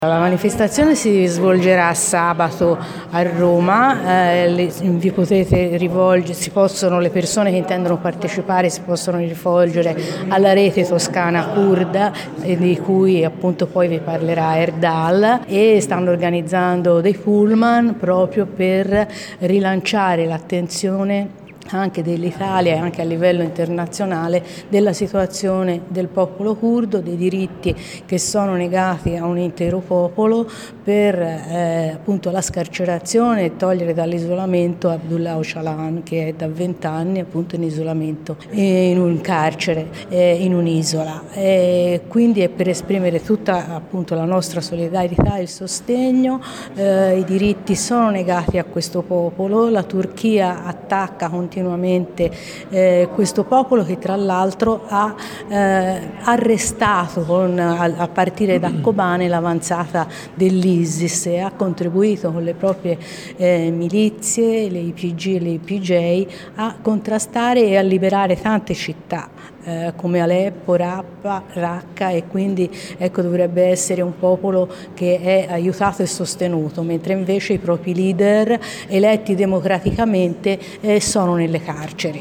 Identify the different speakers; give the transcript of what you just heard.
Speaker 1: La manifestazione si svolgerà sabato a Roma, vi potete le persone che intendono partecipare si possono rivolgere alla rete toscana curda, di cui appunto poi vi parlerà Erdal, e stanno organizzando dei pullman proprio per rilanciare l'attenzione anche dell'Italia e anche a livello internazionale della situazione del popolo curdo, dei diritti che sono negati a un intero popolo per appunto la scarcerazione e togliere dall'isolamento Abdullah Öcalan, che è da 20 anni appunto in isolamento, in un carcere, in un'isola. Quindi è per esprimere tutta appunto la nostra solidarietà e il sostegno. I diritti sono negati a questo popolo, la Turchia attacca continuamente questo popolo, che tra l'altro ha arrestato a partire da Kobane l'avanzata dell'ISIS e ha contribuito con le proprie milizie, le YPG e le YPJ, a contrastare e a liberare tante città come Aleppo, Raqqa, e quindi ecco, dovrebbe essere un popolo che è aiutato e sostenuto, mentre invece i propri leader eletti democraticamente sono nelle carceri.